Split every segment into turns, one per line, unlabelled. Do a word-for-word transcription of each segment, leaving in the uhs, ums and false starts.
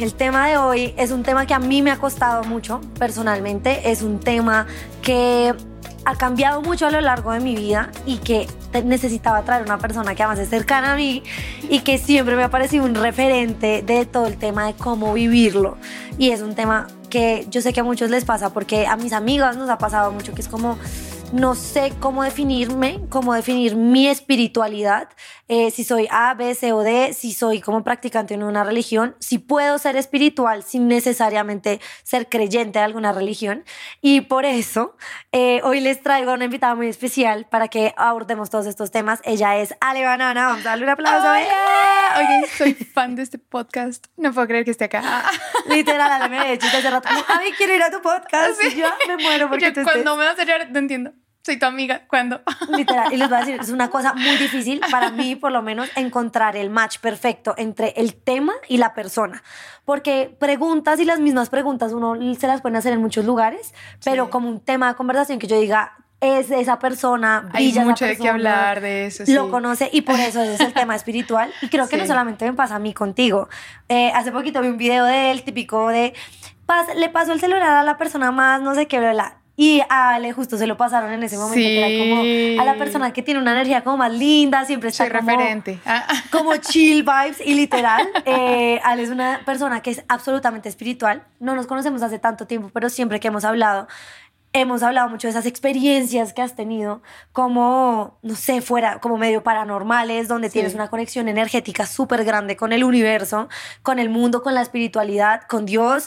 el tema de hoy es un tema que a mí me ha costado mucho personalmente, es un tema que ha cambiado mucho a lo largo de mi vida y que necesitaba traer una persona que además es cercana a mí y que siempre me ha parecido un referente de todo el tema de cómo vivirlo. Y es un tema que yo sé que a muchos les pasa, porque a mis amigas nos ha pasado mucho, que es como no sé cómo definirme, cómo definir mi espiritualidad, eh, si soy A, B, C o D, si soy como practicante en una religión, si puedo ser espiritual sin necesariamente ser creyente de alguna religión. Y por eso eh, hoy les traigo a una invitada muy especial para que abordemos todos estos temas. Ella es Ale Banana. Vamos a darle un aplauso.
Hola. Oye, soy fan de este podcast. No puedo creer que esté acá.
Literal, Ale me ha dicho hace rato, a mí quiero ir a tu podcast.
Sí.
Y yo me muero porque
yo,
tú
cuando
estés.
me vas a llorar, no entiendo. Soy tu amiga, ¿cuándo?
Literal, y les voy a decir, es una cosa muy difícil para mí, por lo menos, encontrar el match perfecto entre el tema y la persona. Porque preguntas y las mismas preguntas uno se las pueden hacer en muchos lugares, pero sí, como un tema de conversación que yo diga, es esa persona, brilla
hay mucho
esa persona,
de qué hablar de eso, sí.
Lo conoce, y por eso ese es el tema espiritual. Y creo que sí, no solamente me pasa a mí contigo. Eh, hace poquito vi un video de él, típico de, pas, le pasó el celular a la persona más, no sé qué, bla, bla. Y a Ale justo se lo pasaron en ese momento, sí, que era como a la persona que tiene una energía como más linda, siempre está
Soy
como,
referente. Ah.
como chill vibes, y literal, eh, Ale es una persona que es absolutamente espiritual. No nos conocemos hace tanto tiempo, pero siempre que hemos hablado, hemos hablado mucho de esas experiencias que has tenido, como, no sé, fuera, como medio paranormales, donde sí, tienes una conexión energética súper grande con el universo, con el mundo, con la espiritualidad, con Dios.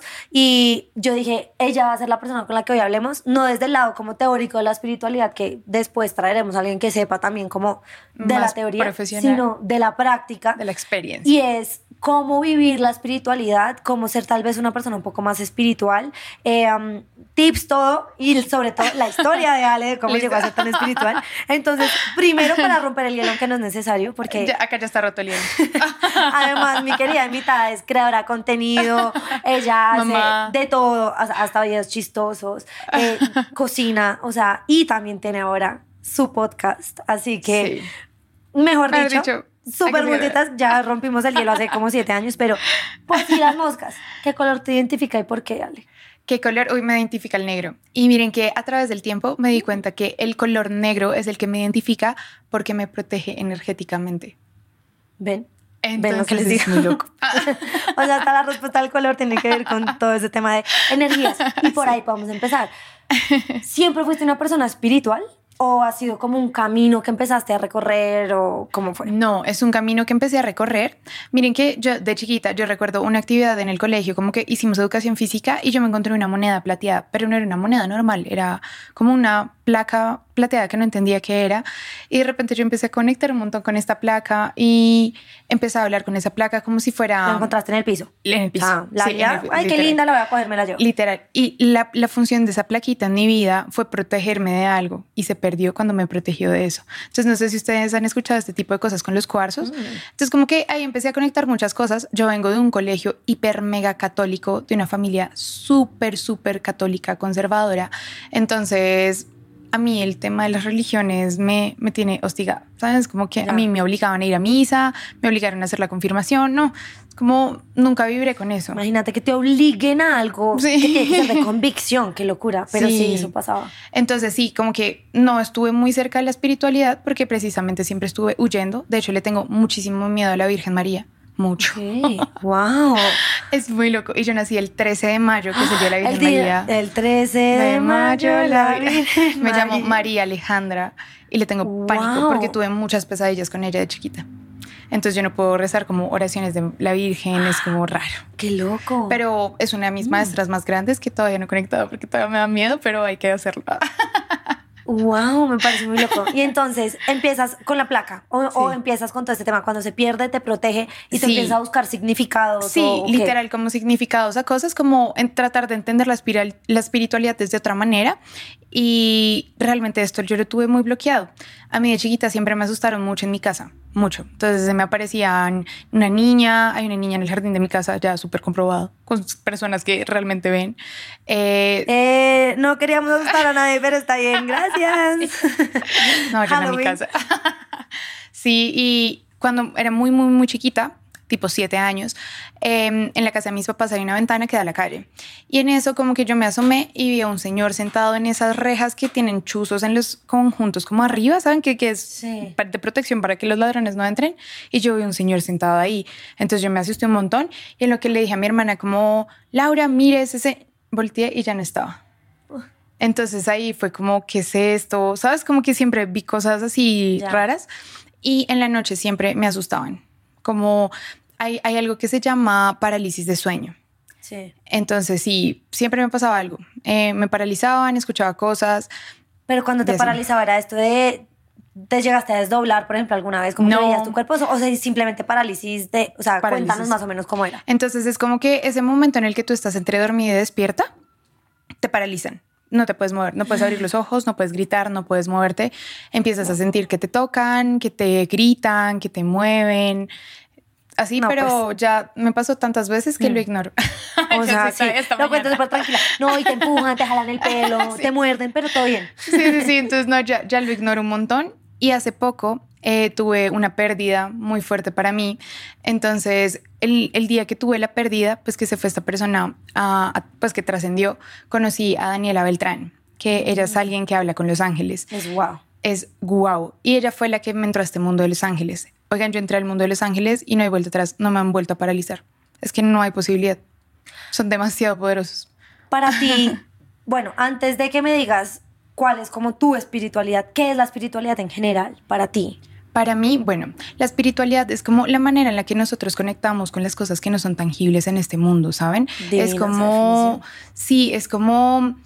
Y yo dije, ella va a ser la persona con la que hoy hablemos, no desde el lado como teórico de la espiritualidad, que después traeremos a alguien que sepa también como de
más
la teoría,
profesional,
sino de la práctica.
De la experiencia.
Y es cómo vivir la espiritualidad, cómo ser tal vez una persona un poco más espiritual, eh, um, tips, todo, y sobre todo la historia de Ale, de cómo
¿Listo?
llegó a ser tan espiritual. Entonces, primero para romper el hielo, aunque no es necesario, porque
ya, acá ya está roto el hielo.
Además, mi querida invitada es creadora de contenido, ella hace
Mamá.
de todo, hasta videos chistosos, eh, cocina, o sea, y también tiene ahora su podcast, así que,
sí,
mejor,
mejor
dicho,
dicho
súper multitas, ya rompimos el hielo hace como siete años, pero por si las moscas, ¿qué color te identifica y por qué, Ale?
¿Qué color? Hoy me identifica el negro. Y miren que a través del tiempo me di cuenta que el color negro es el que me identifica porque me protege energéticamente.
¿Ven?
Entonces,
¿Ven lo que les digo?
Es muy loco.
O sea, hasta la respuesta al color tiene que ver con todo ese tema de energías. Y por ahí podemos empezar. ¿Siempre fuiste una persona espiritual? ¿O ha sido como un camino que empezaste a recorrer o cómo fue?
No, es un camino que empecé a recorrer. Miren que yo de chiquita, yo recuerdo una actividad en el colegio, como que hicimos educación física y yo me encontré una moneda plateada, pero no era una moneda normal, era como una placa plateada que no entendía qué era. Y de repente yo empecé a conectar un montón con esta placa y empecé a hablar con esa placa como si fuera...
¿La encontraste en el piso?
En el piso.
Ah, la
sí,
ya,
el,
ay,
literal.
qué linda, la voy a coger, me la llevo.
Literal. Y la, la función de esa plaquita en mi vida fue protegerme de algo y se perdió cuando me protegió de eso. Entonces no sé si ustedes han escuchado este tipo de cosas con los cuarzos. Mm. Entonces como que ahí empecé a conectar muchas cosas. Yo vengo de un colegio hiper mega católico, de una familia súper, súper católica, conservadora. Entonces... a mí el tema de las religiones me, me tiene hostigada, ¿sabes? Como que ya. A mí me obligaban a ir a misa, me obligaron a hacer la confirmación, no, es como nunca vibré con eso.
Imagínate que te obliguen a algo
sí.
que tiene que ser de convicción, qué locura, pero sí. sí, eso pasaba.
Entonces sí, como que no estuve muy cerca de la espiritualidad porque precisamente siempre estuve huyendo, de hecho le tengo muchísimo miedo a la Virgen María. Mucho.
Okay. Wow.
Es muy loco. Y yo nací el trece de mayo, que es el día de la Virgen
el día,
María.
El trece de mayo, la Virgen
Me
María.
llamo María Alejandra y le tengo wow. pánico porque tuve muchas pesadillas con ella de chiquita. Entonces yo no puedo rezar como oraciones de la Virgen, es como raro.
¡Qué loco!
Pero es una de mis mm. maestras más grandes que todavía no he conectado porque todavía me da miedo, pero hay que hacerlo.
Wow, me parece muy loco. Y entonces empiezas con la placa o, sí. o empiezas con todo este tema. Cuando se pierde, te protege y te sí. empiezas a buscar significados.
Sí,
o,
literal, como significados a cosas, como en tratar de entender la, espiral, la espiritualidad desde otra manera. Y realmente esto yo lo tuve muy bloqueado. A mí de chiquita siempre me asustaron mucho en mi casa, mucho. Entonces me aparecían una niña, hay una niña en el jardín de mi casa, ya súper comprobado, con personas que realmente ven.
Eh, eh, no queríamos asustar a nadie, pero está bien, gracias.
No, yo en mi casa. Sí, y cuando era muy, muy, muy chiquita, tipo siete años, eh, en la casa de mis papás hay una ventana que da a la calle. Y en eso como que yo me asomé y vi a un señor sentado en esas rejas que tienen chuzos en los conjuntos como arriba, ¿saben? Que, que es
Sí.
de protección para que los ladrones no entren. Y yo vi a un señor sentado ahí. Entonces yo me asusté un montón y en lo que le dije a mi hermana como, Laura, mire ese... Volteé y ya no estaba. Entonces ahí fue como, ¿qué es esto? ¿Sabes? Como que siempre vi cosas así
Ya.
raras y en la noche siempre me asustaban. Como hay, hay algo que se llama parálisis de sueño.
Sí.
Entonces sí, siempre me pasaba algo. Eh, me paralizaban, escuchaba cosas.
Pero cuando te
De eso.
paralizaba era esto de... ¿Te llegaste a desdoblar, por ejemplo, alguna vez? ¿Cómo
No.
te veías tu cuerpo? O sea, simplemente parálisis de... O sea,
Parálisis.
cuéntanos más o menos cómo era.
Entonces es como que ese momento en el que tú estás entre dormida y despierta, te paralizan. No te puedes mover, no puedes abrir los ojos, no puedes gritar, no puedes moverte. Empiezas a sentir que te tocan, que te gritan, que te mueven. Así,
No,
pero
pues.
ya me pasó tantas veces que
Mm.
lo ignoro.
O
Yo
sea,
sí
sí,
estaba esta
lo cuento
mañana.
súper tranquila. No, y te empujan, te jalan el pelo,
Sí.
te muerden, pero todo bien.
Sí, sí, sí. Entonces, no, ya, ya lo ignoro un montón. Y hace poco eh, tuve una pérdida muy fuerte para mí. Entonces, el, el día que tuve la pérdida, pues que se fue esta persona, a, a- pues que trascendió, conocí a Daniela Beltrán, que ella es alguien que habla con los ángeles.
Es wow.
Es guau. Y ella fue la que me entró a este mundo de los ángeles. Oigan, yo entré al mundo de los ángeles y no hay vuelta atrás. No me han vuelto a paralizar. Es que no hay posibilidad. Son demasiado poderosos.
Para ti, bueno, antes de que me digas cuál es como tu espiritualidad, ¿qué es la espiritualidad en general para ti?
Para mí, bueno, la espiritualidad es como la manera en la que nosotros conectamos con las cosas que no son tangibles en este mundo, ¿saben?
Divina
es
esa
como,
definición.
sí, es como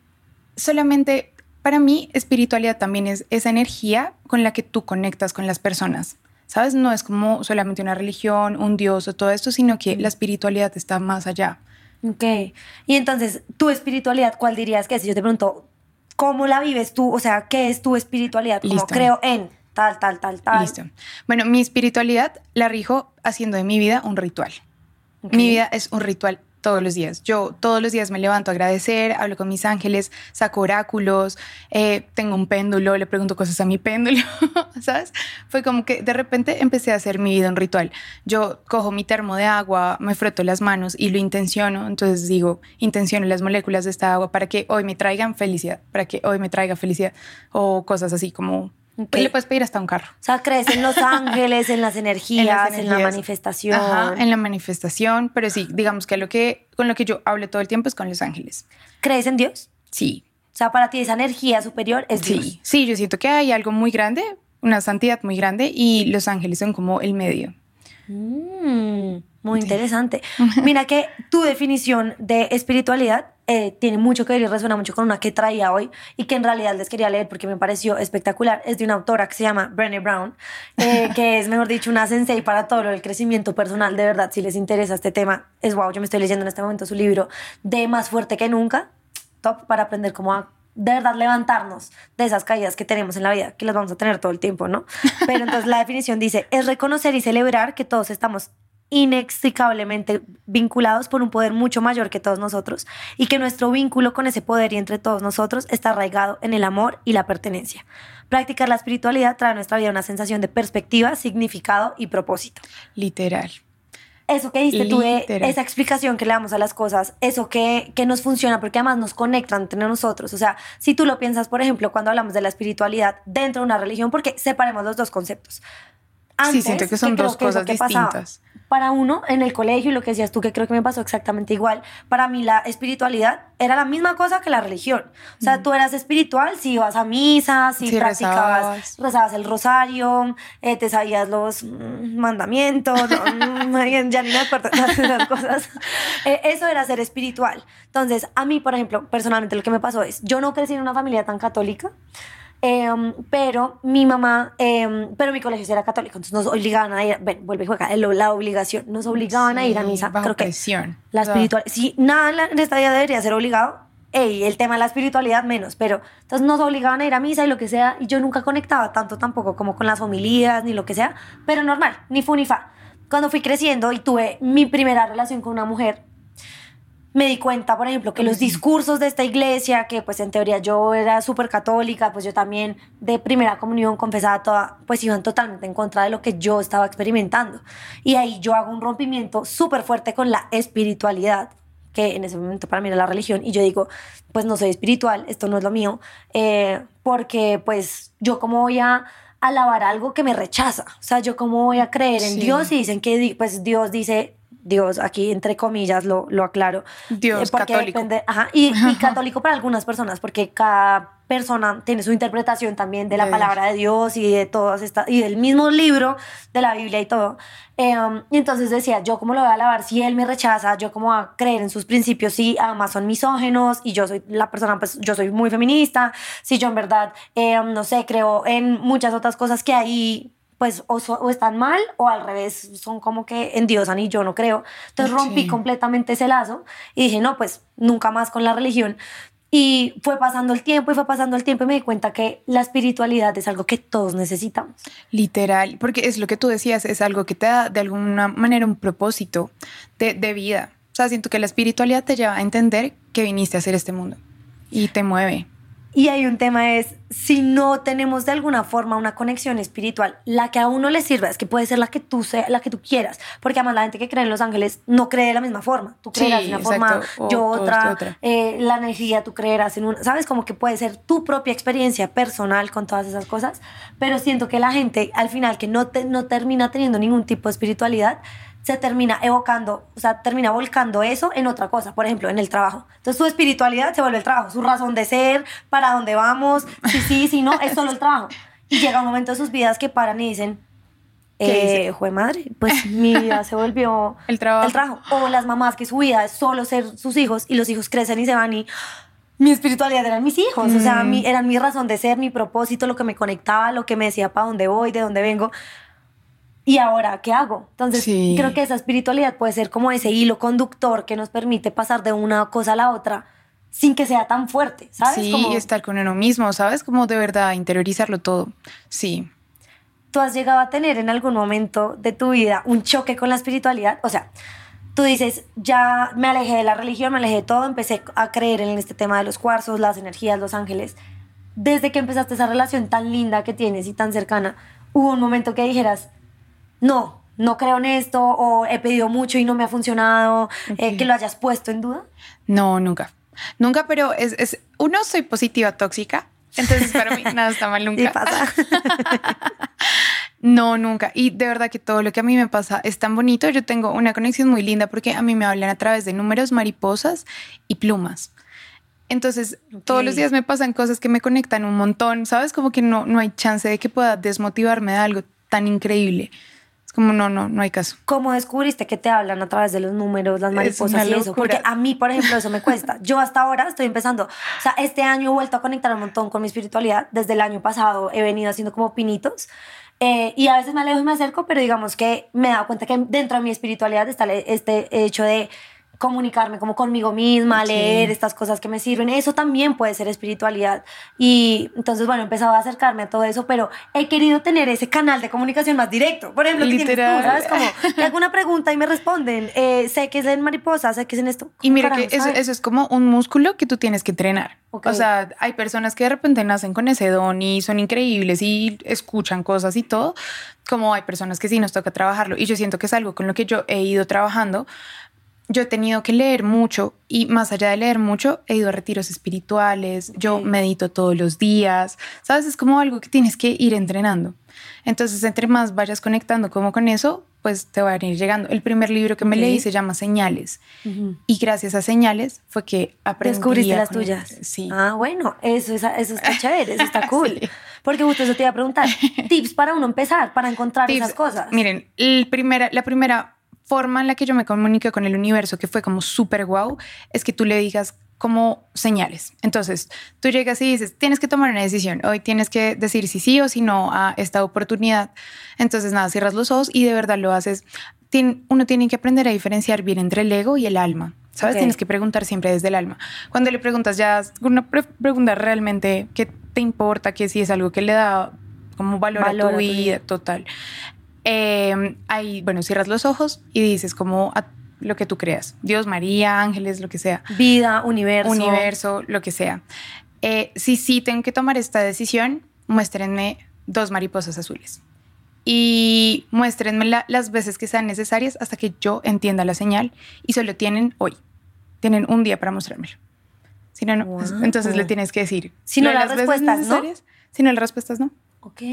solamente, para mí, espiritualidad también es esa energía con la que tú conectas con las personas, ¿sabes? No es como solamente una religión, un dios o todo esto, sino que la espiritualidad está más allá.
Ok. Y entonces, tu espiritualidad, ¿cuál dirías que es? Si yo te pregunto, ¿cómo la vives tú? O sea, ¿qué es tu espiritualidad? Como
Listo.
creo en tal, tal, tal, tal.
Listo. Bueno, mi espiritualidad la rijo haciendo de mi vida un ritual.
Ok.
Mi vida es un ritual todos los días. Yo todos los días me levanto a agradecer, hablo con mis ángeles, saco oráculos, eh, tengo un péndulo, le pregunto cosas a mi péndulo, ¿sabes? Fue como que de repente empecé a hacer mi vida un ritual. Yo cojo mi termo de agua, me froto las manos y lo intenciono. Entonces digo, intenciono las moléculas de esta agua para que hoy me traigan felicidad, para que hoy me traiga felicidad o cosas así como...
Ok.
Pues le puedes pedir hasta un carro.
O sea, crees en los ángeles, en las energías,
En las
en la
energías.
manifestación.
Ajá, en la manifestación, pero sí, digamos que lo que con lo que yo hablo todo el tiempo es con los ángeles.
¿Crees en Dios?
Sí,
O sea, para ti esa energía superior es Dios.
sí, sí, yo siento que hay algo muy grande, una santidad muy grande y los ángeles son como el medio.
Mm, muy interesante. Mira que tu definición de espiritualidad eh, tiene mucho que ver y resuena mucho con una que traía hoy y que en realidad les quería leer porque me pareció espectacular. Es de una autora que se llama Brené Brown, eh, que es, mejor dicho, una sensei para todo lo del crecimiento personal. De verdad, si les interesa este tema, es wow. Yo me estoy leyendo en este momento su libro de Más fuerte que nunca, top, para aprender cómo a de verdad levantarnos de esas caídas que tenemos en la vida, que las vamos a tener todo el tiempo, ¿no? Pero entonces la definición dice, es reconocer y celebrar que todos estamos inextricablemente vinculados por un poder mucho mayor que todos nosotros y que nuestro vínculo con ese poder y entre todos nosotros está arraigado en el amor y la pertenencia. Practicar la espiritualidad trae a nuestra vida una sensación de perspectiva, significado y propósito.
Literal.
Eso que diste tú de
Literal.
esa explicación que le damos a las cosas, eso que, que nos funciona, porque además nos conectan entre nosotros. O sea, si tú lo piensas, por ejemplo, cuando hablamos de la espiritualidad dentro de una religión, porque separemos los dos conceptos.
Sí, siento que son
creo
dos
que es lo
cosas
que pasaba
distintas.
Para uno, en el colegio, y lo que decías tú, que creo que me pasó exactamente igual, para mí la espiritualidad era la misma cosa que la religión. O sea, tú eras espiritual si ibas a misa, si
Sí,
practicabas,
rezabas.
rezabas el rosario, eh, te sabías los mm, mandamientos, no, mm, ya ni me acuerdo todas esas cosas. Eh, eso era ser espiritual. Entonces, a mí, por ejemplo, personalmente lo que me pasó es, yo no crecí en una familia tan católica, Eh, pero mi mamá, eh, pero mi colegio sí era católico, entonces nos obligaban a ir, ven, vuelve y juega, el- la obligación, nos obligaban a ir a
Sí,
misa.
bajo
Creo que
presión.
la
O sea,
espiritualidad, si nada en la- en esta vida debería ser obligado, ey, el tema de la espiritualidad menos, pero entonces nos obligaban a ir a misa y lo que sea, y yo nunca conectaba tanto tampoco como con las homilías ni lo que sea, pero normal, ni fu ni fa. Cuando fui creciendo y tuve mi primera relación con una mujer, me di cuenta, por ejemplo, que los discursos de esta iglesia, que pues en teoría yo era súper católica, pues yo también de primera comunión confesada toda, pues iban totalmente en contra de lo que yo estaba experimentando. Y ahí yo hago un rompimiento súper fuerte con la espiritualidad, que en ese momento para mí era la religión, y yo digo, pues no soy espiritual, esto no es lo mío, eh, porque pues yo cómo voy a alabar algo que me rechaza, o sea, yo cómo voy a creer en
Sí.
Dios y dicen que pues Dios dice... Dios, aquí entre comillas lo, lo aclaro.
Dios
eh, porque
católico.
Depende, ajá, y, y católico para algunas personas, porque cada persona tiene su interpretación también de la
De
palabra de Dios y de todas estas, y del mismo libro de la Biblia y todo. Eh, um, y entonces decía, yo cómo lo voy a alabar si él me rechaza, yo cómo voy a creer en sus principios si además son misógenos y yo soy la persona, pues yo soy muy feminista, si yo en verdad, eh, um, no sé, creo en muchas otras cosas que ahí pues o, so, o están mal o al revés, son como que endiosan y yo no creo. Entonces rompí
Sí.
completamente ese lazo y dije, no, pues nunca más con la religión. Y fue pasando el tiempo y fue pasando el tiempo y me di cuenta que la espiritualidad es algo que todos necesitamos.
Literal, porque es lo que tú decías, es algo que te da de alguna manera un propósito de, de vida. O sea, siento que la espiritualidad te lleva a entender que viniste a hacer este mundo y te mueve.
Y hay un tema es, si no tenemos de alguna forma una conexión espiritual, la que a uno le sirva, es que puede ser la que tú sea, la que tú quieras, porque además la gente que cree en los ángeles no cree de la misma forma, tú creerás
Sí,
de una
exacto.
forma,
O
yo
todo
otra,
esto otra.
Eh, la energía tú creerás en una, sabes, como que puede ser tu propia experiencia personal con todas esas cosas, pero siento que la gente al final que no, te, no termina teniendo ningún tipo de espiritualidad, se termina evocando, o sea, termina volcando eso en otra cosa, por ejemplo, en el trabajo. Entonces su espiritualidad se vuelve el trabajo, su razón de ser, para dónde vamos, si sí, si no, es solo el trabajo. Y llega un momento de sus vidas que paran y dicen,
¿Qué
eh, jue madre, pues mi vida se volvió
El trabajo.
el trabajo. O las mamás que su vida es solo ser sus hijos y los hijos crecen y se van y mi espiritualidad eran mis hijos, mm. o sea, mi, eran mi razón de ser, mi propósito, lo que me conectaba, lo que me decía para dónde voy, de dónde vengo. ¿Y ahora qué hago? Entonces,
Sí.
creo que esa espiritualidad puede ser como ese hilo conductor que nos permite pasar de una cosa a la otra sin que sea tan fuerte, ¿sabes?
Sí,
como,
y estar con uno mismo, ¿sabes? Como de verdad interiorizarlo todo. Sí.
¿Tú has llegado a tener en algún momento de tu vida un choque con la espiritualidad? O sea, tú dices, ya me alejé de la religión, me alejé de todo, empecé a creer en este tema de los cuarzos, las energías, los ángeles. Desde que empezaste esa relación tan linda que tienes y tan cercana, ¿hubo un momento que dijeras, no, no creo en esto, o he pedido mucho y no me ha funcionado, okay. eh, que lo hayas puesto en duda?
No, nunca. Nunca, pero es, es uno, soy positiva tóxica, entonces para mí nada está mal nunca.
Sí pasa.
No, nunca. Y de verdad que todo lo que a mí me pasa es tan bonito. Yo tengo una conexión muy linda porque a mí me hablan a través de números, mariposas y plumas. Entonces, okay. todos los días me pasan cosas que me conectan un montón, ¿sabes? Como que no, no hay chance de que pueda desmotivarme de algo tan increíble. Como no, no, no hay caso.
¿Cómo descubriste que te hablan a través de los números, las mariposas y eso? Porque a mí, por ejemplo, eso me cuesta. Yo hasta ahora estoy empezando. O sea, este año he vuelto a conectar un montón con mi espiritualidad. Desde el año pasado he venido haciendo como pinitos. Eh, y a veces me alejo y me acerco, pero digamos que me he dado cuenta que dentro de mi espiritualidad está este hecho de comunicarme como conmigo misma, sí. leer estas cosas que me sirven. Eso también puede ser espiritualidad. Y entonces, bueno, he empezado a acercarme a todo eso, pero he querido tener ese canal de comunicación más directo. Por ejemplo, ¿qué tienes tú? ¿Sabes? Como que hago una pregunta y me responden. Eh, sé que es en mariposa, sé que es en esto.
Y mira que eso, eso es como un músculo que tú tienes que entrenar. Okay. O sea, hay personas que de repente nacen con ese don y son increíbles y escuchan cosas y todo, como hay personas que sí nos toca trabajarlo. Y yo siento que es algo con lo que yo he ido trabajando. Yo he tenido que leer mucho y más allá de leer mucho, he ido a retiros espirituales, okay. yo medito todos los días, ¿sabes? Es como algo que tienes que ir entrenando. Entonces, entre más vayas conectando como con eso, pues te va a ir llegando. El primer libro que okay. me leí se llama Señales. Uh-huh. Y gracias a Señales fue que aprendí.
¿Descubriste las tuyas?
El... Sí.
Ah, bueno, eso, es, eso está chévere, eso está cool. Sí. Porque justo eso te iba a preguntar. Tips para uno empezar, para encontrar Tips, esas cosas.
Miren, el primera, la primera... forma en la que yo me comuniqué con el universo, que fue como súper guau, es que tú le digas como señales. Entonces, tú llegas y dices, tienes que tomar una decisión. Hoy tienes que decir si sí o si no a esta oportunidad. Entonces, nada, cierras los ojos y de verdad lo haces. Tien, uno tiene que aprender a diferenciar bien entre el ego y el alma. ¿Sabes? Okay. Tienes que preguntar siempre desde el alma. Cuando le preguntas ya, una pre- pregunta realmente qué te importa, que si es algo que le da como valor, valor a tu vida, vida, total. Eh, ahí, bueno, cierras los ojos y dices como a, lo que tú creas. Dios, María, ángeles, lo que sea.
Vida, universo.
Universo, lo que sea. Eh, si sí tengo que tomar esta decisión, muéstrenme dos mariposas azules. Y muéstrenme la, las veces que sean necesarias hasta que yo entienda la señal. Y solo tienen hoy. Tienen un día para mostrármelo. Si no, no. Wow. Entonces le tienes que decir.
Si no, las, las respuestas, ¿no?
Si no, las respuestas, no.
Ok.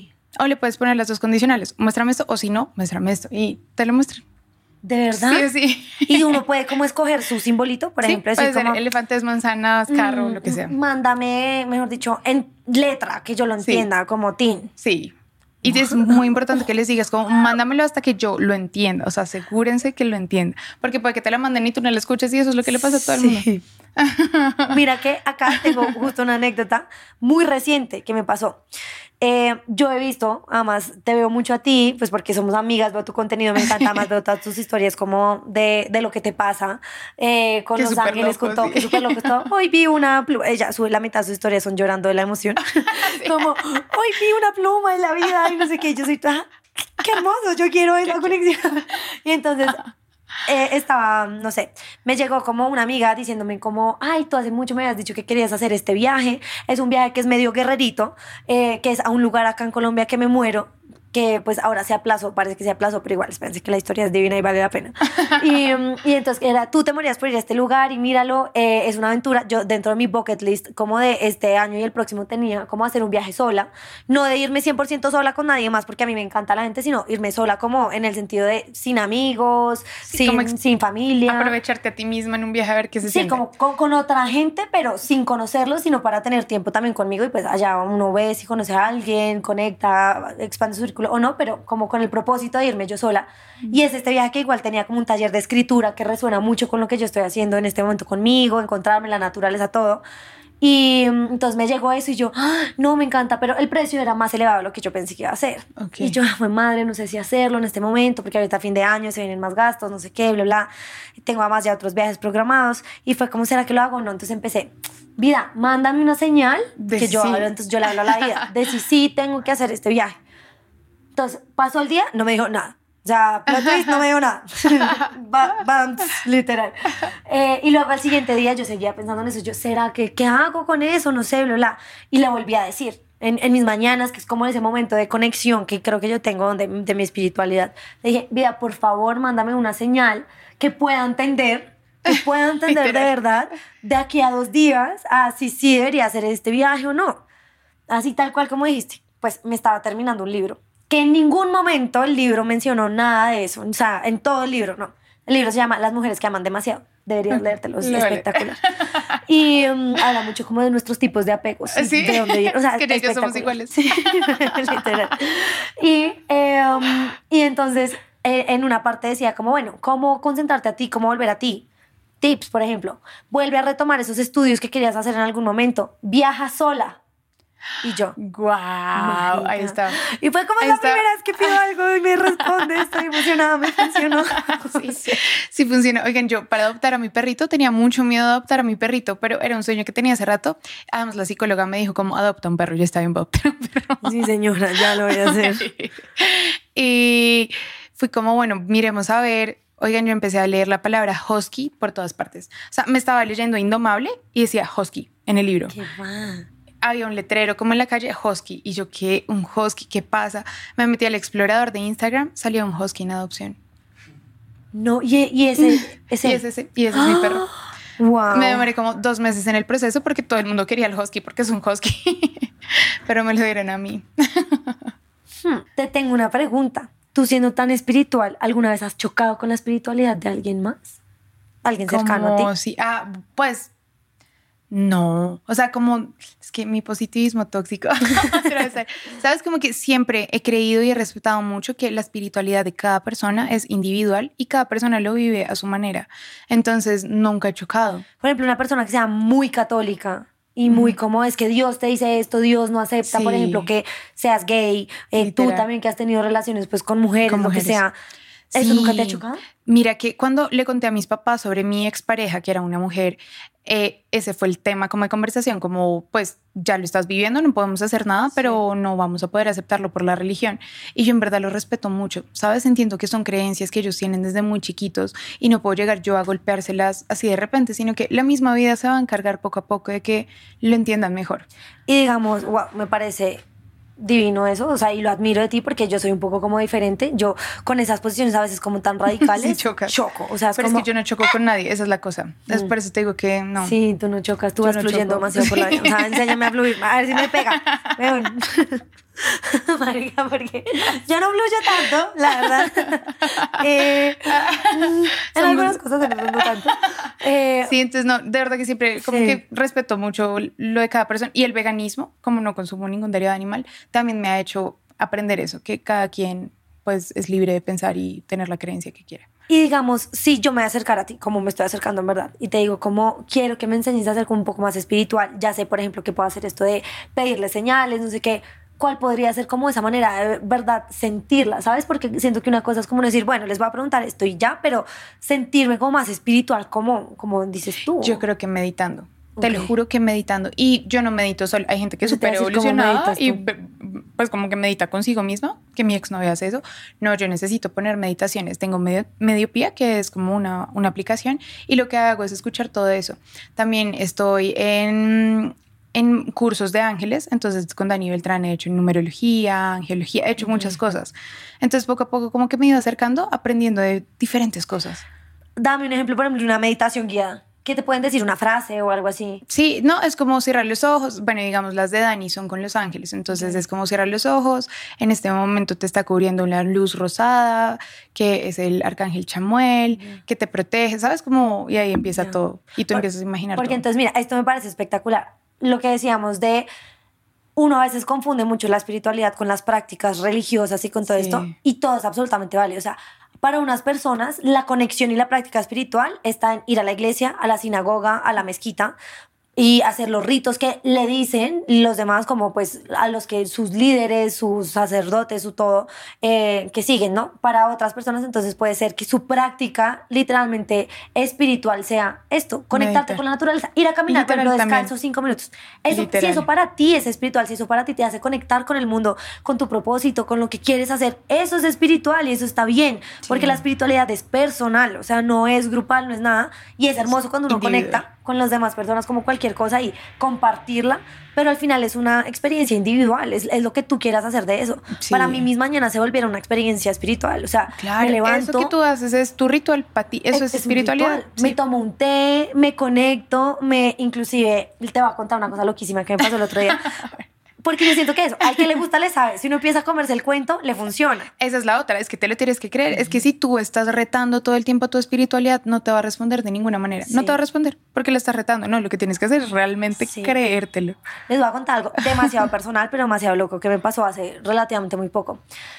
O le puedes poner las dos condicionales. Muéstrame esto, o si no, muéstrame esto. Y te lo muestran.
¿De verdad?
Sí, sí.
Y uno puede como escoger su simbolito, por
sí,
ejemplo.
Puede
decir
ser
como,
elefantes, manzanas, carro,
mm,
lo que sea.
Mándame, mejor dicho, en letra, que yo lo entienda, sí. Como tin.
Sí. Y wow. Es muy importante que les digas como, mándamelo hasta que yo lo entienda. O sea, asegúrense que lo entienda. Porque puede que te la manden y tú no la escuches y eso es lo que le pasa a todo sí. el mundo.
Mira que acá tengo justo una anécdota muy reciente que me pasó. Eh, yo he visto, además te veo mucho a ti, pues porque somos amigas, veo tu contenido, me encanta, además veo todas tus historias como de, de lo que te pasa eh, con
que
Los Ángeles,
loco,
con todo,
sí.
que súper loco todo. Hoy vi una pluma, ella sube la mitad de sus historias, son llorando de la emoción. Sí. Como, hoy vi una pluma en la vida y no sé qué, yo soy toda, qué hermoso, yo quiero esa conexión. Y entonces... Eh, estaba, no sé, me llegó como una amiga diciéndome como, ay, tú hace mucho me habías dicho que querías hacer este viaje, es un viaje que es medio guerrerito, eh, que es a un lugar acá en Colombia que me muero, que pues ahora se aplazó, parece que se aplazó, pero igual, espérense que la historia es divina y vale la pena. y, y entonces era, tú te morías por ir a este lugar y míralo, eh, es una aventura. Yo dentro de mi bucket list, como de este año y el próximo, tenía como hacer un viaje sola, no de irme cien por ciento sola con nadie más, porque a mí me encanta la gente, sino irme sola como en el sentido de sin amigos, sí, sin, sin familia.
Aprovecharte a ti misma en un viaje a ver qué se
sí,
siente.
Sí, como con, con otra gente, pero sin conocerlos, sino para tener tiempo también conmigo y pues allá uno ve si conoce a alguien, conecta, expande su círculo o no, pero como con el propósito de irme yo sola. Mm. Y es este viaje que igual tenía como un taller de escritura que resuena mucho con lo que yo estoy haciendo en este momento conmigo, encontrarme la naturaleza, todo. Y entonces me llegó eso y yo, ¡ah! No, me encanta, pero el precio era más elevado de lo que yo pensé que iba a ser. Okay. Y yo, fue madre, no sé si hacerlo en este momento, porque ahorita a fin de año se vienen más gastos, no sé qué, bla, bla. Tengo además ya otros viajes programados. Y fue como, ¿será que lo hago o no? Entonces empecé, vida, mándame una señal,
de
que
sí.
yo hablo, entonces yo le hablo a la vida, de si sí tengo que hacer este viaje. Entonces, pasó el día, no me dijo nada. O sea, plot twist, no me dijo nada. Bam, literal. Eh, y luego al siguiente día yo seguía pensando en eso. Yo, ¿será que qué hago con eso? No sé, bla, bla. Y le volví a decir en, en mis mañanas, que es como ese momento de conexión que creo que yo tengo de, de mi espiritualidad. Le dije, vida, por favor, mándame una señal que pueda entender, que pueda entender de verdad de aquí a dos días a si sí debería hacer este viaje o no. Así tal cual como dijiste. Pues me estaba terminando un libro. Que en ningún momento el libro mencionó nada de eso. O sea, en todo el libro, no. El libro se llama Las mujeres que aman demasiado. Deberías leértelo, es espectacular. Y um, habla mucho como de nuestros tipos de apegos.
¿Sí?
De dónde, o sea,
es que ya somos iguales.
Sí, literal. Y, eh, um, y entonces, eh, en una parte decía como, bueno, ¿cómo concentrarte a ti? ¿Cómo volver a ti? Tips, por ejemplo. Vuelve a retomar esos estudios que querías hacer en algún momento. Viaja sola. Y yo,
wow, ahí está.
Y fue como ahí la está. Primera vez que pido algo y me responde, estoy emocionada, me funcionó.
Sí, sí, sí funciona. Oigan, yo para adoptar a mi perrito tenía mucho miedo de adoptar a mi perrito, pero era un sueño que tenía hace rato. Además, la psicóloga me dijo como adopta un perro, yo estaba bien, adoptar un perro.
Sí, señora, ya lo voy a hacer.
Y fui como, bueno, miremos a ver. Oigan, yo empecé a leer la palabra husky por todas partes. O sea, me estaba leyendo Indomable y decía husky en el libro.
Qué va.
Había un letrero como en la calle husky y yo, ¿qué? ¿Un husky? ¿Qué pasa? Me metí al explorador de Instagram, salió un husky en adopción.
No, y, y ese, ese.
Y ese, ese, y ese es mi perro.
Wow.
Me demoré como dos meses en el proceso porque todo el mundo quería el husky porque es un husky, pero me lo dieron a mí.
hmm, te tengo una pregunta. Tú siendo tan espiritual, ¿alguna vez has chocado con la espiritualidad de alguien más? ¿Alguien cercano a ti?
Sí, ah, pues no, o sea, como es que mi positivismo tóxico, sabes, como que siempre he creído y he respetado mucho que la espiritualidad de cada persona es individual y cada persona lo vive a su manera, entonces nunca he chocado.
Por ejemplo, una persona que sea muy católica y muy mm. como es que Dios te dice esto, Dios no acepta, sí. Por ejemplo, que seas gay, eh, tú también que has tenido relaciones pues con mujeres, con lo mujeres. Que sea. ¿Eso sí. Nunca te ha chocado?
Mira que cuando le conté a mis papás sobre mi expareja, que era una mujer, eh, ese fue el tema como de conversación, como pues ya lo estás viviendo, no podemos hacer nada, sí. pero no vamos a poder aceptarlo por la religión. Y yo en verdad lo respeto mucho, ¿sabes? Entiendo que son creencias que ellos tienen desde muy chiquitos y no puedo llegar yo a golpeárselas así de repente, sino que la misma vida se va a encargar poco a poco de que lo entiendan mejor.
Y digamos, wow, me parece divino eso, o sea, y lo admiro de ti porque yo soy un poco como diferente. Yo con esas posiciones a veces como tan radicales
sí, chocas.
choco, o sea, es
pero
como...
es que yo no choco con nadie, esa es la cosa. Mm. Es por eso te digo que no.
Sí, tú no chocas, tú
yo
vas
no
fluyendo
choco.
demasiado por la vida. O sea, enséñame a fluir, a ver si me pega. Marica, porque yo no fluyo tanto, la verdad. Eh, en Somos... algunas cosas no fluyo tanto.
Eh, sí, entonces no, de verdad que siempre como sí. que respeto mucho lo de cada persona. Y el veganismo, como no consumo ningún derivado animal, también me ha hecho aprender eso, que cada quien pues es libre de pensar y tener la creencia que quiera.
Y digamos, si yo me voy a acercar a ti, como me estoy acercando en verdad, y te digo como quiero que me enseñes a hacer como un poco más espiritual, ya sé, por ejemplo, que puedo hacer esto de pedirle señales, no sé qué, ¿cuál podría ser como esa manera de verdad sentirla? ¿Sabes? Porque siento que una cosa es como decir, bueno, les voy a preguntar esto y ya, pero sentirme como más espiritual, como, como dices tú.
Yo creo que meditando. Te okay. lo juro que meditando. Y yo no medito solo. Hay gente que es súper evolucionada y pues como que medita consigo misma, que mi exnovia hace eso. No, yo necesito poner meditaciones. Tengo medio, Mediopía, que es como una, una aplicación, y lo que hago es escuchar todo eso. También estoy en, en cursos de ángeles, entonces con Dani Beltrán he hecho numerología, angelología, he hecho uh-huh. muchas cosas. Entonces poco a poco como que me he ido acercando, aprendiendo de diferentes cosas.
Dame un ejemplo, por ejemplo, de una meditación guiada. ¿Qué te pueden decir? ¿Una frase o algo así?
Sí, no, es como cerrar los ojos. Bueno, digamos, las de Dani son con los ángeles. Entonces okay. es como cerrar los ojos. En este momento te está cubriendo una luz rosada, que es el arcángel Chamuel, yeah. que te protege, ¿sabes? Como, y ahí empieza yeah. todo. Y tú Por, empiezas a imaginar
Porque
todo.
entonces, mira, esto me parece espectacular. Lo que decíamos de... Uno a veces confunde mucho la espiritualidad con las prácticas religiosas y con todo sí. esto. Y todo es absolutamente válido. O sea, para unas personas, la conexión y la práctica espiritual está en ir a la iglesia, a la sinagoga, a la mezquita y hacer los ritos que le dicen los demás, como pues a los que sus líderes, sus sacerdotes, su todo, eh, que siguen, ¿no? Para otras personas, entonces puede ser que su práctica literalmente espiritual sea esto, conectarte Medita. Con la naturaleza, ir a caminar, pero descalzo cinco minutos. Eso, si eso para ti es espiritual, si eso para ti te hace conectar con el mundo, con tu propósito, con lo que quieres hacer, eso es espiritual y eso está bien, sí. porque la espiritualidad es personal, o sea, no es grupal, no es nada, y es hermoso cuando uno Individual. Conecta con las demás personas como cualquier cosa y compartirla, pero al final es una experiencia individual, es, es lo que tú quieras hacer de eso. Sí. Para mí mis mañanas se volvieron una experiencia espiritual, o sea,
claro,
me levanto.
Eso que tú haces es tu ritual para ti, eso es, es espiritualidad.
Sí. Me tomo un té, me conecto, me inclusive, te voy a contar una cosa loquísima que me pasó el otro día. Porque yo siento que eso, al que le gusta le sabe. Si uno empieza a comerse el cuento, le funciona.
Esa es la otra, es que te lo tienes que creer. Uh-huh. Es que si tú estás retando todo el tiempo tu espiritualidad, no te va a responder de ninguna manera. Sí. No te va a responder porque la estás retando. No, lo que tienes que hacer es realmente sí. creértelo.
Les voy a contar algo demasiado personal, pero demasiado loco, que me pasó hace relativamente muy poco.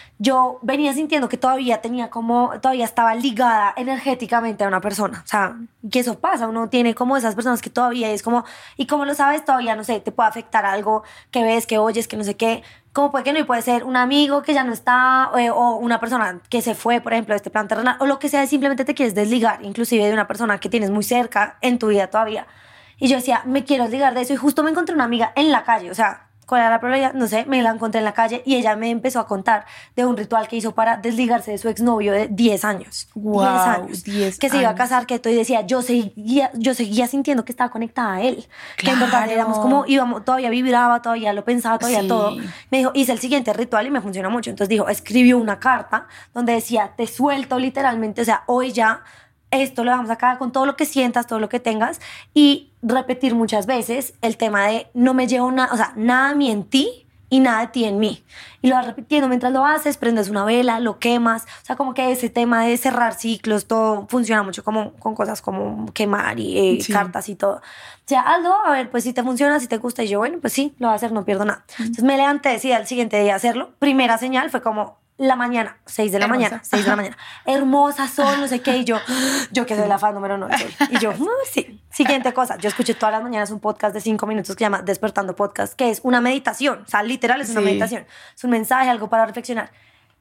Yo venía sintiendo que todavía tenía como, todavía estaba ligada energéticamente a una persona. O sea, que eso pasa, uno tiene como esas personas que todavía es como, y como lo sabes, todavía, no sé, te puede afectar algo que ves, que oyes, que no sé qué. Como puede que no, y puede ser un amigo que ya no está, eh, o una persona que se fue, por ejemplo, de este plan terrenal, o lo que sea, simplemente te quieres desligar, inclusive de una persona que tienes muy cerca en tu vida todavía. Y yo decía, me quiero desligar de eso, y justo me encontré una amiga en la calle, o sea, ¿cuál era la probabilidad? No sé, me la encontré en la calle y ella me empezó a contar de un ritual que hizo para desligarse de su exnovio de diez años.
Wow,
diez años.
diez
que se
años.
iba a casar, que todo, y decía, yo seguía, yo seguía sintiendo que estaba conectada a él. Claro. Que en verdad éramos como, íbamos, todavía vibraba, todavía lo pensaba, todavía sí. todo. Me dijo, hice el siguiente ritual y me funcionó mucho. Entonces dijo, escribió una carta donde decía, te suelto literalmente, o sea, hoy ya esto lo vamos a acabar con todo lo que sientas, todo lo que tengas, y repetir muchas veces el tema de no me llevo nada, o sea, nada de mí en ti y nada de ti en mí. Y lo vas repitiendo mientras lo haces, prendes una vela, lo quemas, o sea, como que ese tema de cerrar ciclos, todo funciona mucho como con cosas como quemar y eh, sí. cartas y todo. O sea, hazlo, a ver, pues si te funciona, si te gusta, y yo, bueno, pues sí, lo voy a hacer, no pierdo nada. Mm. Entonces me levanté, decidí al siguiente día hacerlo. Primera señal fue como la mañana, seis de la Hermosa. mañana, seis de la mañana. Hermosa, sol, no sé qué, y yo, yo que soy la fan número uno, y yo, no, sí. Siguiente cosa, yo escuché todas las mañanas un podcast de cinco minutos que se llama Despertando Podcast, que es una meditación, o sea, literal es una sí. meditación, es un mensaje, algo para reflexionar.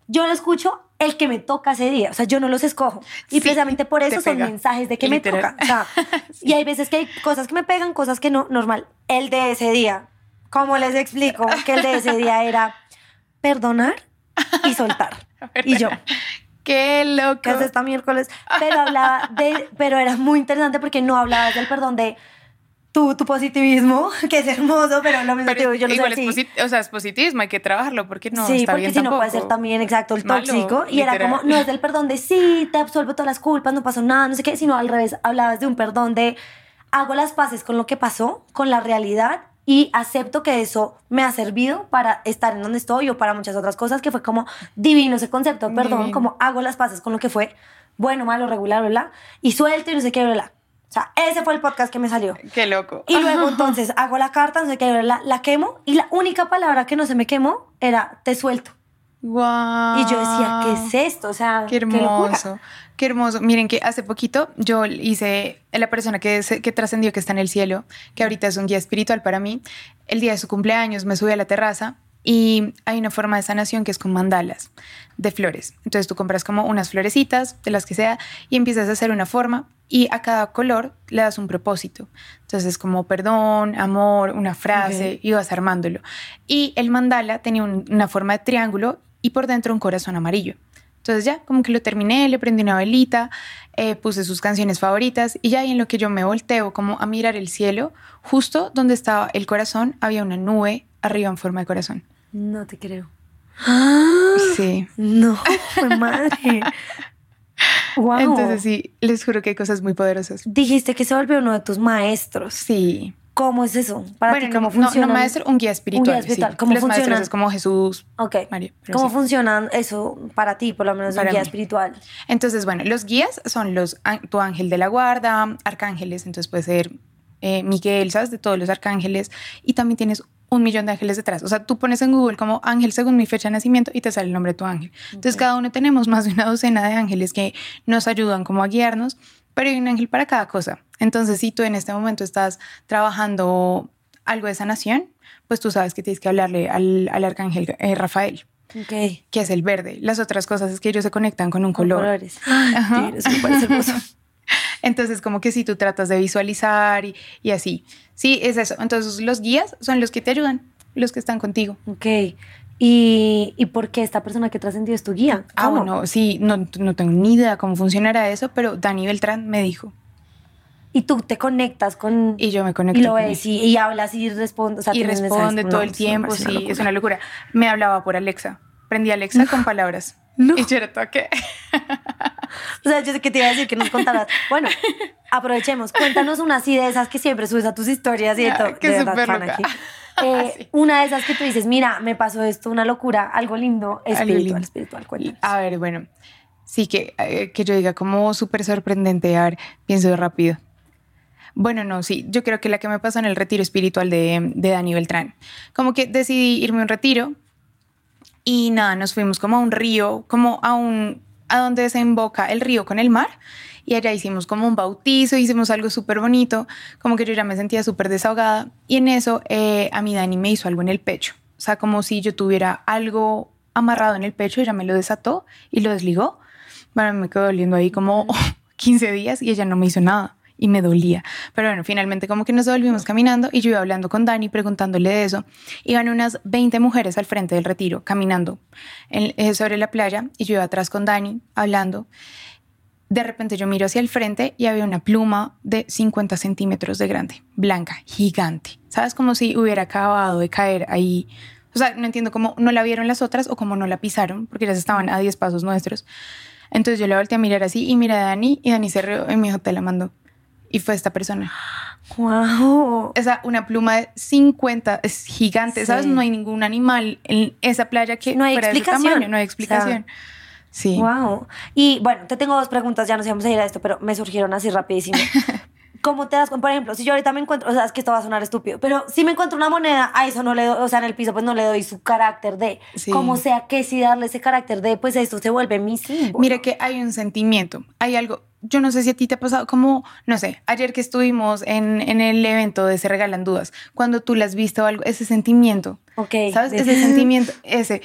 yo lo escucho el que me toca ese día, o sea, yo no los escojo. Y
Sí,
precisamente por eso son
pega.
mensajes de que
Literal.
me toca. O sea,
Sí.
y hay veces que hay cosas que me pegan, cosas que no, normal. El de ese día, ¿cómo les explico? Que el de ese día era perdonar y soltar. Y yo,
¡Qué loco!
¿qué haces esta miércoles? Pero hablaba de, pero era muy interesante porque no hablabas del perdón de tu, tu positivismo, que es hermoso, pero lo mismo
Pero
te digo, yo no
igual
sé
es,
si...
posit- o sea, es positivismo, hay que trabajarlo porque no
sí,
está
porque
bien
si no
tampoco.
puede ser también, exacto, el
Malo,
tóxico. Y era
literal.
como, no es del perdón de sí, te absuelvo todas las culpas, no pasó nada, no sé qué, sino al revés, hablabas de un perdón de hago las paces con lo que pasó, con la realidad, y acepto que eso me ha servido para estar en donde estoy o para muchas otras cosas, que fue como divino ese concepto, perdón,
Divino.
como hago las paces con lo que fue, bueno, malo, regular, bla, bla, y suelto y no sé qué, bla, bla. O sea, ese fue el podcast que me salió.
¡Qué loco!
Y luego entonces hago la carta, no sé qué, la, la quemo y la única palabra que no se me quemó era te suelto.
¡Guau!
Y yo decía, ¿qué es esto? O sea,
¡Qué
locura.
hermoso! ¡Qué hermoso! Miren que hace poquito yo hice, la persona que, se- que trascendió, que está en el cielo, que ahorita es un guía espiritual para mí, el día de su cumpleaños me subí a la terraza y hay una forma de sanación que es con mandalas de flores. Entonces tú compras como unas florecitas, de las que sea, y empiezas a hacer una forma y a cada color le das un propósito. Entonces es como perdón, amor, una frase,
Ok.
y vas armándolo. Y el mandala tenía un- una forma de triángulo y por dentro un corazón amarillo. Entonces ya, como que lo terminé, le prendí una velita, eh, puse sus canciones favoritas y ya ahí en lo que yo me volteo como a mirar el cielo, justo donde estaba el corazón había una nube arriba en forma de corazón.
No te creo.
Sí.
No, fue madre. Wow.
Entonces sí, les juro que hay cosas muy poderosas.
Dijiste que se volvió uno de tus maestros.
Sí.
¿Cómo es eso? Para
Bueno,
ti, ¿cómo
no, no,
funciona?
no maestro, un guía espiritual.
Un guía espiritual.
Sí.
¿Cómo
Los maestros
funcionan?
es como Jesús,
Ok.
María. pero
¿Cómo
sí.
funciona eso para ti, por lo menos, un
Para
guía
mí.
espiritual?
Entonces, bueno, los guías son los an- tu ángel de la guarda, arcángeles, entonces puede ser eh, Miguel, ¿sabes? De todos los arcángeles. Y también tienes un millón de ángeles detrás. O sea, tú pones en Google como ángel según mi fecha de nacimiento y te sale el nombre de tu ángel. Entonces,
Ok.
cada uno tenemos más de una docena de ángeles que nos ayudan como a guiarnos, pero hay un ángel para cada cosa. Entonces, si tú en este momento estás trabajando algo de sanación, pues tú sabes que tienes que hablarle al, al arcángel eh, Rafael,
Ok.
que es el verde. Las otras cosas es que ellos se conectan con un
Con
color.
colores. Ay,
Ajá.
divino, eso me parece hermoso.
Entonces, como que si tú tratas de visualizar y, y así. Sí, es eso. Entonces, los guías son los que te ayudan, los que están contigo.
Ok. ¿Y, ¿Y por qué esta persona que trascendió es tu guía?
Ah,
¿Cómo?
bueno, sí, no, no tengo ni idea cómo funcionará eso, pero Dani Beltrán me dijo.
Y tú te conectas con...
Y yo me conecto
Y lo
con
ves
él.
y, y hablas y respondes. O sea,
Y
tienes
responde
mensajes.
todo
No,
el
eso me
tiempo,
parece una
sí,
locura.
es una locura. Me hablaba por Alexa. Prendí a Alexa con palabras.
No.
Y yo era todo, ¿qué?
O sea, yo sé que te iba a decir que nos contaras. Bueno, aprovechemos. Cuéntanos una así de esas que siempre subes a tus historias y de
Ah,
todo.
que
De verdad,
súper
fan
loca.
aquí. Eh,
Sí.
Una de esas que tú dices, mira, me pasó esto, una locura, algo lindo, espiritual,
lindo.
espiritual. Cuéntanos.
A ver, bueno, sí que, eh, que yo diga como súper sorprendente. A ver, pienso rápido. Bueno, no, sí, yo creo que la que me pasó en el retiro espiritual de, de Dani Beltrán. Como que decidí irme a un retiro y nada, nos fuimos como a un río, como a un, a donde desemboca el río con el mar. Y allá hicimos como un bautizo, hicimos algo súper bonito, como que yo ya me sentía súper desahogada. Y en eso eh, a mí Dani me hizo algo en el pecho. O sea, como si yo tuviera algo amarrado en el pecho, ella me lo desató y lo desligó. Bueno, me quedó doliendo ahí como quince días y ella no me hizo nada y me dolía. Pero bueno, finalmente como que nos volvimos caminando y yo iba hablando con Dani, preguntándole de eso. Iban unas veinte mujeres al frente del retiro, caminando en, eh, sobre la playa y yo iba atrás con Dani, hablando. De repente yo miro hacia el frente y había una pluma de cincuenta centímetros de grande, blanca, gigante. ¿Sabes? Como si hubiera acabado de caer ahí. O sea, no entiendo cómo no la vieron las otras o cómo no la pisaron, porque ellas estaban a diez pasos nuestros. Entonces yo la volteé a mirar así y miré a Dani y Dani se rió y me dijo, te la mandó. Y fue esta persona.
¡Wow!
O sea, una pluma de cincuenta, es gigante,
Sí.
¿sabes? No hay ningún animal en esa playa que
No hay
fuera de ese
explicación.
tamaño, no hay explicación.
O sea,
sí.
Wow. Y bueno, te tengo dos preguntas, ya nos íbamos a ir a esto, pero me surgieron así rapidísimo. ¿Cómo te das cuenta? Por ejemplo, si yo ahorita me encuentro, o sea, es que esto va a sonar estúpido, pero si me encuentro una moneda, a eso no le doy, o sea, en el piso, pues no le doy su carácter de,
Sí.
como sea que si darle ese carácter de, pues esto se vuelve mi símbolo.
Mira que hay un sentimiento, hay algo, yo no sé si a ti te ha pasado, como, no sé, ayer que estuvimos en, en el evento de Se Regalan Dudas, cuando tú las viste o algo, ese sentimiento,
Ok.
¿sabes?
de-
Ese sentimiento, ese,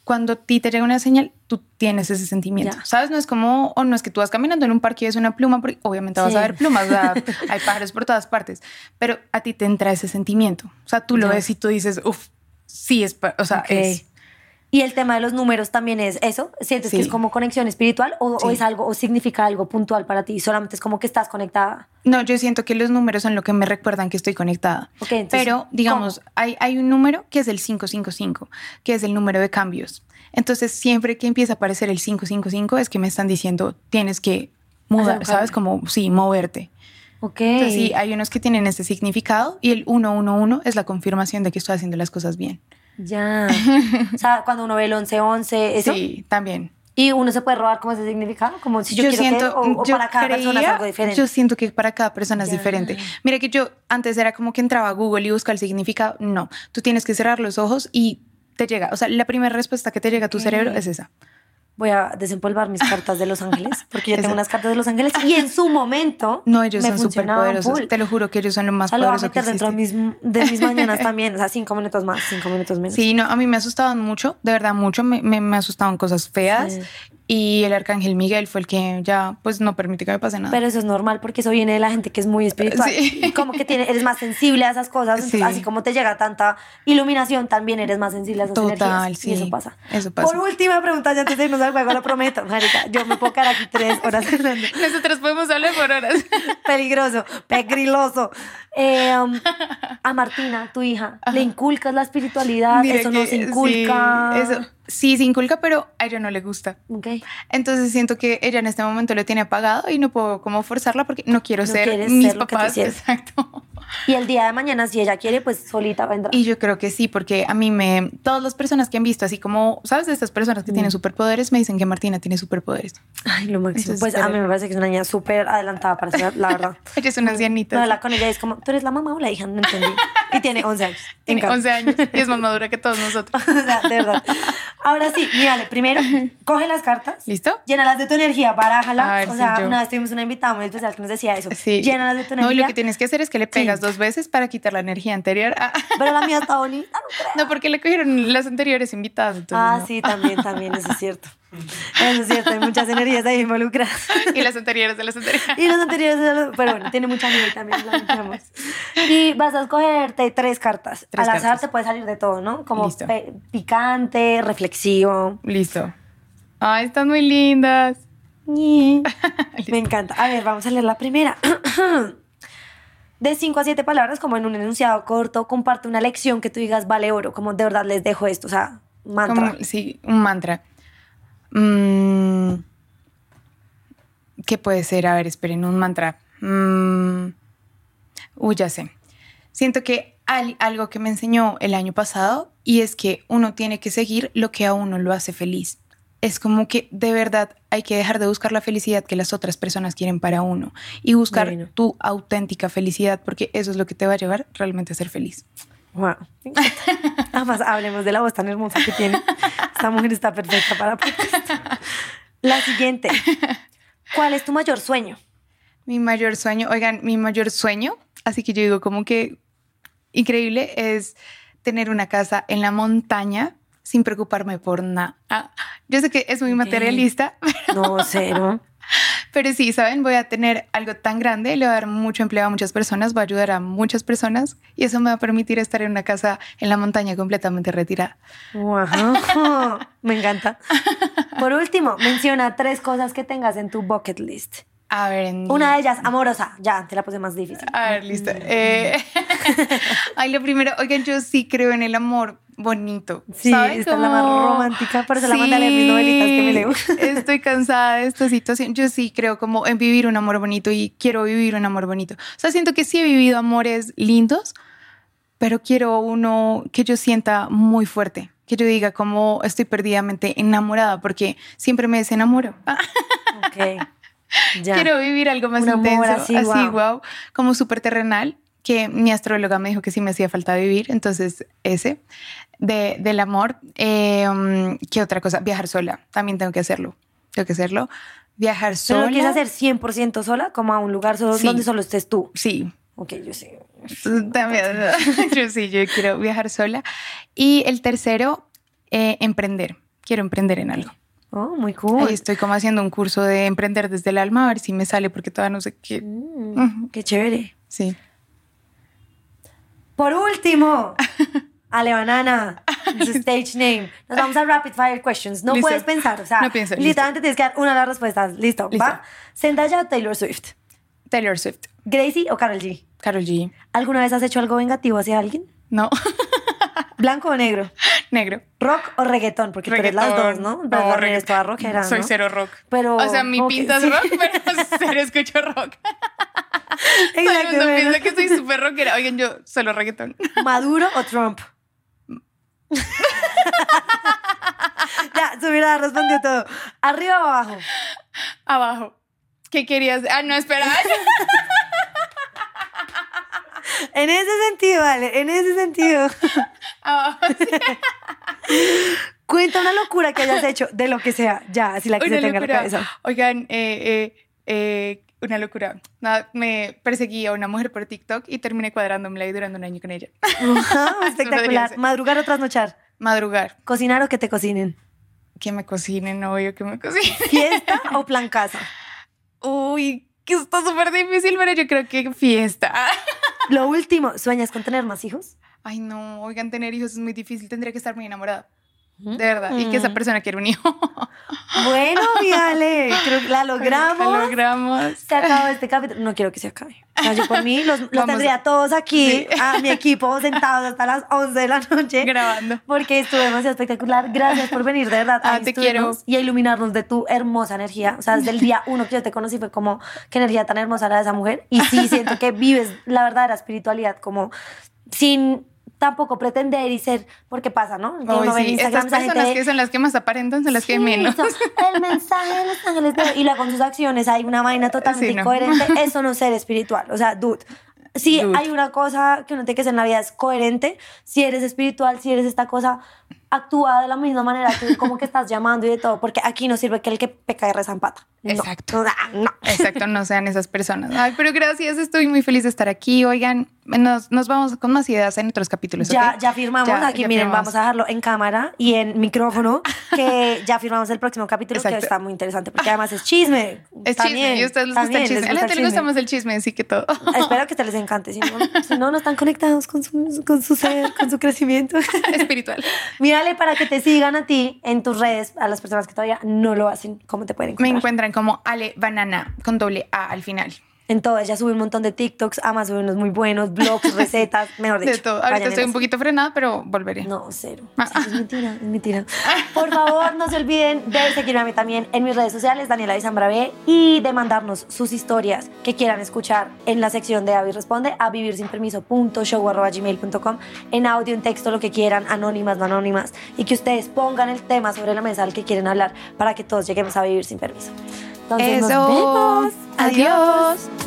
cuando a ti te llega una señal, tú tienes ese sentimiento,
Ya.
¿sabes? No es como, o no es que tú vas caminando en un parque y ves una pluma, porque obviamente vas
Sí.
a ver plumas, o sea, hay pájaros por todas partes, pero a ti te entra ese sentimiento. O sea, tú lo
Ya.
ves y tú dices, uff, sí es, pa- o sea,
Ok.
es.
Y el tema de los números también es eso. ¿Sientes
Sí.
que es como conexión espiritual o, o
Sí.
es algo o significa algo puntual para ti? Solamente es como que estás conectada.
No, yo siento que los números son lo que me recuerdan que estoy conectada.
Ok, entonces,
Pero, digamos, hay, hay un número que es el quinientos cincuenta y cinco, que es el número de cambios. Entonces, siempre que empieza a aparecer el quinientos cincuenta y cinco es que me están diciendo, tienes que mudar,
un
¿sabes?
cambio.
Como, sí, moverte.
Ok.
Entonces, sí, hay unos que tienen este significado y el ciento once es la confirmación de que estoy haciendo las cosas bien.
Ya. O sea, cuando uno ve el once once, eso.
Sí, también.
Y uno se puede robar como ese significado, como si yo, quiero
siento,
que, o, o
yo
para cada persona es
creía-
algo diferente.
Yo siento que para cada persona es
Ya.
diferente. Mira que yo antes era como que entraba a Google y buscaba el significado. No, tú tienes que cerrar los ojos y te llega. O sea, la primera respuesta que te llega a tu
Ok.
cerebro es esa.
Voy a desempolvar mis cartas de Los Ángeles, porque yo
Eso.
tengo unas cartas de Los Ángeles y en su momento
No, ellos
me
son súper
funcionaban
poderosos.
full.
Te lo juro que ellos son lo más
O sea, lo voy a
poderoso que
meter dentro de
existe.
mis, de mis mañanas también, o sea, cinco minutos más, cinco minutos menos.
Sí, no, a mí me asustaban mucho, de verdad mucho, me, me, me asustaban cosas feas
Sí.
y el arcángel Miguel fue el que ya pues no permite que me pase nada.
Pero eso es normal porque eso viene de la gente que es muy espiritual.
Sí.
Como que tiene, eres más sensible a esas cosas.
Sí.
Así como te llega tanta iluminación, también eres más sensible a esas
Total,
energías.
sí.
Y eso pasa.
Eso pasa.
Por última pregunta, ya antes de irnos al juego, lo prometo. Marica, yo me puedo quedar aquí tres horas hablando.
Nosotros podemos hablar por horas.
Peligroso, pegriloso. Eh, um, a Martina, tu hija, ¿le inculcas la espiritualidad?
Mira
¿Eso no
que
se inculca?
Sí, eso, sí, se inculca, pero a ella no le gusta.
Ok.
Entonces siento que ella en este momento lo tiene apagado y no puedo como forzarla porque no quiero
No
ser
quieres
mis
ser lo que te
papás.
hicieron.
Exacto.
Y el día de mañana, si ella quiere, pues solita vendrá.
Y yo creo que sí, porque a mí me... Todas las personas que han visto, así como, ¿sabes? De estas personas que
Mm.
tienen superpoderes, me dicen que Martina tiene superpoderes.
Ay, lo máximo.
Entonces,
Pues a
pero-
mí me parece que es una niña súper adelantada para ser, la verdad.
Ella es una ancianita.
No,
sí.
hablar con ella es como, ¿tú eres la mamá o la hija? No entendí. Y tiene once años.
Tiene
Encanta.
once años y es más madura que todos nosotros.
O sea, de verdad. Ahora sí, mírale, primero, coge las cartas.
¿Listo?
Llénalas de tu energía,
A
barájala.
ver
O
si
sea,
yo-
una vez tuvimos una invitada muy especial que nos decía eso.
Sí.
Llénalas de tu
No, y
energía.
lo que tienes que hacer es que le pegas
Sí.
dos veces para quitar la energía anterior. Ah,
Pero la mía está bonita, no creo.
no, porque le cogieron las anteriores invitadas. entonces
Ah,
no.
sí, también, también, eso es cierto. Eso es cierto, hay muchas energías ahí involucradas.
Y las anteriores de las anteriores.
Y los anteriores, pero bueno, tiene mucha nivel también, lo limpiamos. Y vas a escogerte tres cartas.
Tres
Al azar
cartas.
te puede salir de todo, ¿no? Como
Listo.
pe- picante, reflexivo.
Listo. Ay, están muy lindas.
Me encanta. A ver, vamos a leer la primera. De cinco a siete palabras, como en un enunciado corto, comparte una lección que tú digas vale oro, como de verdad les dejo esto, o sea, mantra.
Como- sí, un mantra. Mm, ¿Qué puede ser? A ver, esperen, un mantra. Mm, uy, ya sé. Siento que hay algo que me enseñó el año pasado y es que uno tiene que seguir lo que a uno lo hace feliz. Es como que de verdad hay que dejar de buscar la felicidad que las otras personas quieren para uno y buscar
Divino.
tu auténtica felicidad porque eso es lo que te va a llevar realmente a ser feliz.
Wow. Además, hablemos de la voz tan hermosa que tiene. Esta mujer está perfecta para podcast. La siguiente. ¿Cuál es tu mayor sueño?
Mi mayor sueño, oigan, mi mayor sueño, así que yo digo como que increíble, es tener una casa en la montaña sin preocuparme por nada. Ah, yo sé que es muy
Ok.
materialista,
No, cero.
pero sí, ¿saben? Voy a tener algo tan grande, le va a dar mucho empleo a muchas personas, va a ayudar a muchas personas y eso me va a permitir estar en una casa en la montaña completamente retirada.
Wow. Me encanta. Por último, menciona tres cosas que tengas en tu bucket list.
A ver, en-
Una de ellas, amorosa. Ya, te la puse más difícil.
A ver, listo. Eh, ay, lo primero, oigan, yo sí creo en el amor bonito.
Sí,
¿saben?
esta es la más
Como-
romántica, por eso la mandé a leer mis novelitas que me leo.
Estoy cansada de esta situación. Yo sí creo como en vivir un amor bonito y quiero vivir un amor bonito. O sea, siento que sí he vivido amores lindos, pero quiero uno que yo sienta muy fuerte. Que yo diga como estoy perdidamente enamorada porque siempre me desenamoro.
Ok. Ya.
Quiero vivir algo más
Un amor
intenso,
así,
así,
guau.
wow, como súper terrenal, que mi astróloga me dijo que sí me hacía falta vivir, entonces ese, de, del amor. Eh, um, ¿Qué otra cosa? Viajar sola, también tengo que hacerlo, tengo que hacerlo. Viajar
¿Pero
sola.
lo quieres hacer cien por ciento sola? Como a un lugar solo,
Sí.
donde solo estés tú.
Sí,
Ok, yo sé.
también, yo sí, yo quiero viajar sola. Y el tercero, eh, emprender. quiero emprender en algo.
Oh, muy cool.
Ahí estoy como haciendo un curso de emprender desde el alma, a ver si me sale, porque todavía no sé qué.
Mm, uh-huh. Qué chévere.
Sí.
Por último, Ale Banana, es stage name. Nos vamos a rapid fire questions. No
Listo.
puedes pensar, o sea,
no pienso,
literalmente tienes que dar una de las respuestas. Listo,
Listo.
¿va? ¿Zendaya o Taylor Swift?
Taylor Swift.
¿Gracie o Karol G?
Karol G.
¿Alguna vez has hecho algo vengativo hacia alguien?
No.
¿Blanco o negro?
Negro.
¿Rock o reggaetón? Porque reggaetón. Tú eres las dos, ¿no?
No,
Pero
reggaetón.
eres toda rockera,
Soy
¿no?
cero rock.
Pero,
o sea, mi
okay,
pinta es
sí.
rock, pero cero escucho rock. Todo el
Exacto,
mundo
bueno.
piensa que soy súper rockera. Oigan, yo solo reggaetón.
¿Maduro o Trump? Ya, su mirada respondió todo. ¿Arriba o abajo?
Abajo. ¿Qué querías? Ah, no, espera.
En ese sentido, vale, en ese sentido.
Abajo, sí.
Cuenta una locura que hayas hecho, de lo que sea, ya, así la que
Una
se tenga en la
locura.
cabeza.
Oigan, eh, eh, eh, una locura. Nada, me perseguí a una mujer por TikTok y terminé cuadrándomela y durando un año con ella.
Ajá, espectacular.
ser.
¿Madrugar o trasnochar?
Madrugar.
¿Cocinar o que te cocinen?
Que me cocinen, obvio que me cocinen.
¿Fiesta o plan casa?
Uy, que está súper difícil, pero yo creo que fiesta.
Lo último, ¿sueñas con tener más hijos?
Ay, no, oigan, tener hijos es muy difícil. Tendría que estar muy enamorada. De verdad. Y que esa persona quiera un hijo.
Bueno, mi Ale, creo que la logramos.
La logramos.
Se acabó este capítulo. No quiero que se acabe. O sea, yo por mí los, los
Vamos
tendría
a-
todos aquí,
Sí.
a mi equipo, sentados hasta las once de la noche.
Grabando.
Porque estuvo demasiado espectacular. Gracias por venir, de verdad, a
Ah, te
instruirnos
quiero.
y a iluminarnos de tu hermosa energía. O sea, desde el día uno que yo te conocí fue como, qué energía tan hermosa la de esa mujer. Y sí, siento que vives la verdadera espiritualidad como sin tampoco pretender y ser, porque pasa, ¿no? Que
Uy,
uno ve en
sí.
Instagram
Estas
esa
personas
gente-
que son las que más aparentan son las que
Sí,
menos.
eso, el mensaje de los ángeles de- y luego con sus acciones hay una vaina totalmente
Sí, no.
incoherente. Eso no es ser espiritual. O sea, dude. Si
Dude.
hay una cosa que uno tiene que hacer en la vida es coherente. Si eres espiritual, si eres esta cosa, actúa de la misma manera que como que estás llamando y de todo. Porque aquí no sirve que el que peca y reza en pata. No.
Exacto.
No, no.
Exacto, no sean esas personas. Ay, pero gracias, estoy muy feliz de estar aquí. Oigan, nos, nos vamos con más ideas en otros capítulos.
Ya,
¿ok?
ya firmamos.
Ya,
Aquí,
ya
miren,
firmamos.
vamos a dejarlo en cámara y en micrófono. Que ya firmamos el próximo capítulo,
Exacto.
que está muy interesante porque además es chisme.
Es
También,
chisme, y a ustedes les gusta
también
el chisme.
les
A la
gusta
gente
el
le gusta
chisme.
más el chisme, así que todo.
Espero que te les encante. Si no, si no, no están conectados con su, con su ser, con su crecimiento.
Espiritual.
Mírale para que te sigan a ti en tus redes, a las personas que todavía no lo hacen. ¿Cómo te pueden
Me
encontrar?
encuentran como Ale Banana con doble A al final.
En todo. Ella sube un montón de TikToks, ama sube unos muy buenos, blogs, recetas, mejor dicho.
De todo. Ahorita
vayan y
estoy
las-
un poquito frenada, pero volveré.
No, cero.
Ah.
Sí, es mentira, es mentira. Por favor, no se olviden de seguirme a mí también en mis redes sociales, Daniela Bizambravé, y de mandarnos sus historias que quieran escuchar en la sección de Avi Responde a vivirsinpermiso punto show arroba gmail punto com, en audio, en texto, lo que quieran, anónimas, no anónimas, y que ustedes pongan el tema sobre la mesa al que quieren hablar para que todos lleguemos a vivir sin permiso. Entonces,
Eso.
nos vemos.
Adiós.